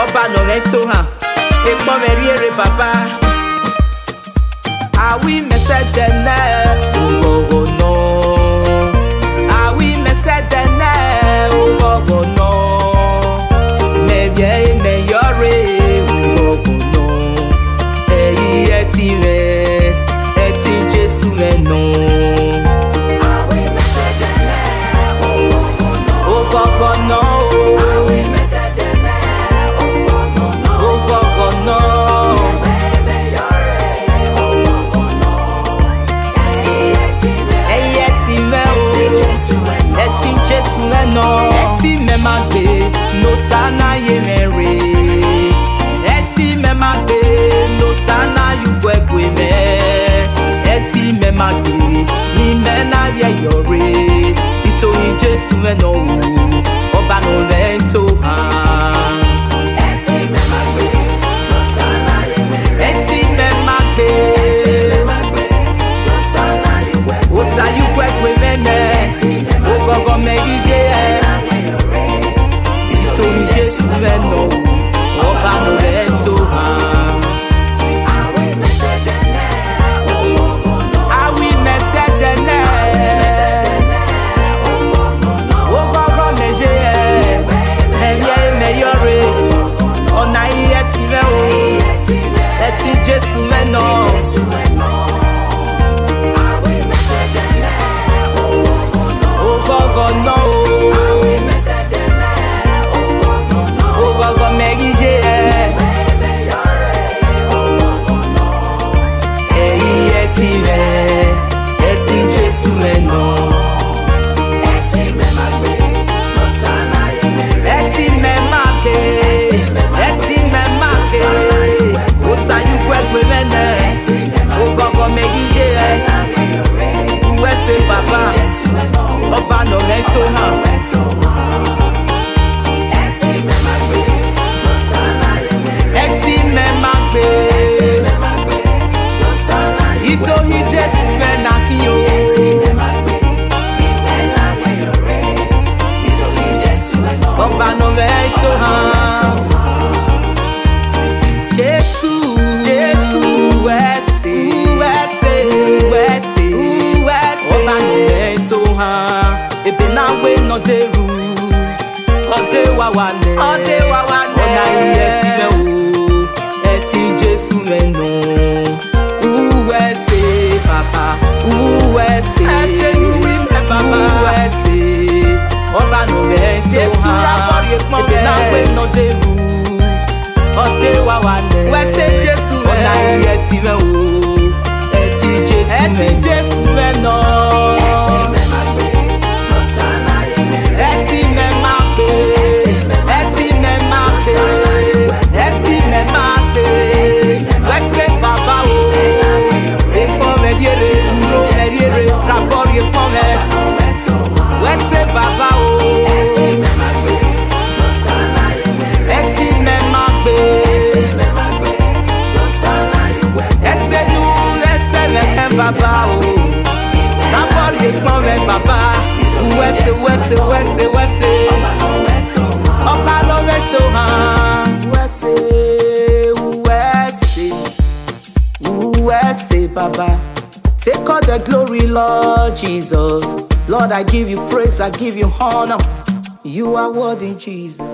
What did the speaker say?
Oba no mento ha. Ekpo meriere papa. Awi mesedene. Oh no. Awi mesedene. Oh no. Mebye me yore. Oh no. Eyi eti me. Eti Jesu me no. Awi mesedene. Oh no. Awi mesedene. Oh no. No, eti me magbe no sana ye mere. Eti me magbe no sana you gwegwe me. Eti me magbe ni me na ye yore. Ito ni Jesu me no oba no lento ha. Eti me magbe no sana ye mere. Eti me magbe no sana you gwegwe. Osa you gwegwe me ne. Ogogo me gije. No, oba no lento ha. Awi mesedene. Awi mesedene. Ogogo meje. Eye meyore. Ona iye ti me o. Eti Jesu me no. Awi mesedene. Ogogo no. Oba no lento ha. Eti me magbe. Ito hi Jesu me na kiyo. Oba no lento ha. Jesu, Jesu, wese. Oba no lento ha. Ebe na we no deru. Ode wa wane. Ona iye ti me o. Eti Jesu me no. Uwese papa. Uwese. Ese nuwi me papa. Uwese. Oba no lento ha. Ebe na we no deru. Ode wa wane. Wese Jesu me. Ona iye ti me o. Eti Jesu me no. Baba o, n'abori ekpon me baba. Wese. Oba no meto ha. Wese, Baba. Take all the glory, Lord Jesus. Lord, I give you praise, I give you honor. You are worthy, Jesus.